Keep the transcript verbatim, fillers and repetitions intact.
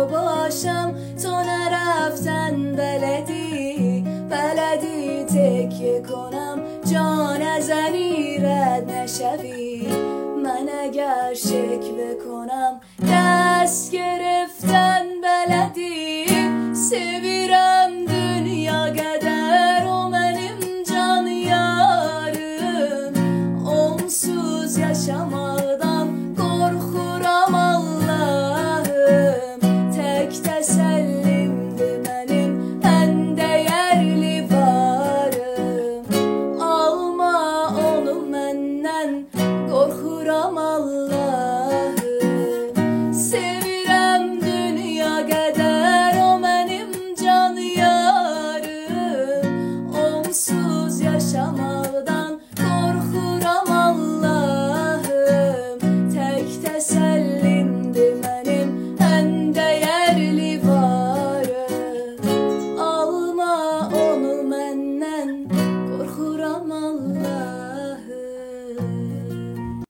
تو باشم، تو نرفتن بلدی بلدی تکیه کنم جا نزنی رد نشوی. من اگر شکوه کنم دست گرفتن بلدی سویرم